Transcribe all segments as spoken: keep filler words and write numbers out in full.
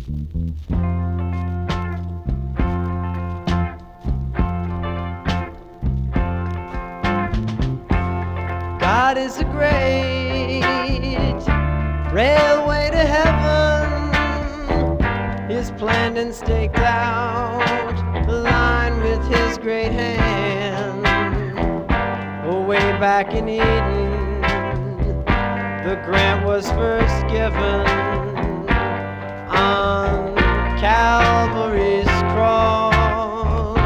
God is a great railway to heaven. He's planned and staked out the line with his great hand. Oh, way back in Eden, the grant was first given on Calvary's cross.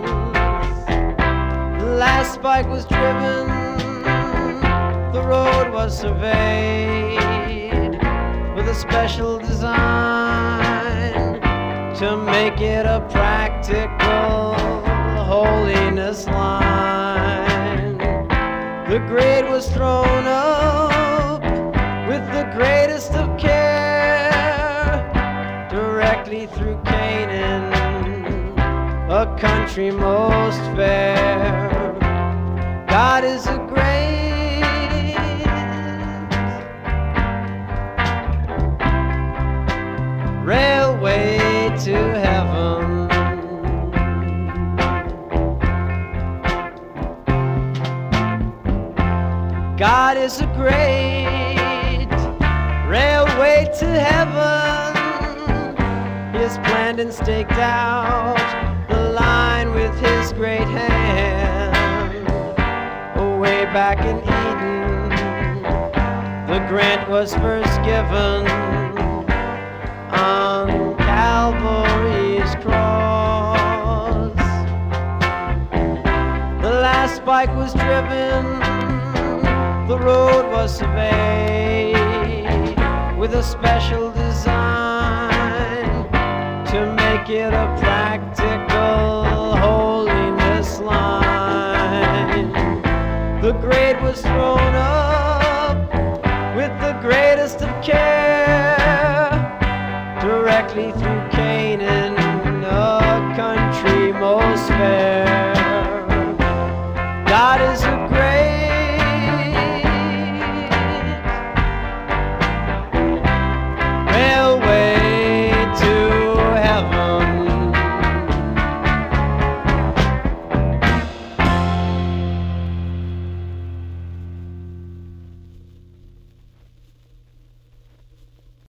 The last spike was driven, the road was surveyed with a special design to make it a practical holiness line. The grade was thrown up with the greatest of care directly through Canaan, a country most fair. God is a great railway to heaven. God is a great railway to heaven. He has planned and staked out the line with his great hand. Oh, way back in Eden, the grant was first given on Calvary's cross. The last spike was driven, the road was surveyed with a special design to make it a practical holiness line. The grade was thrown up with the greatest of care directly through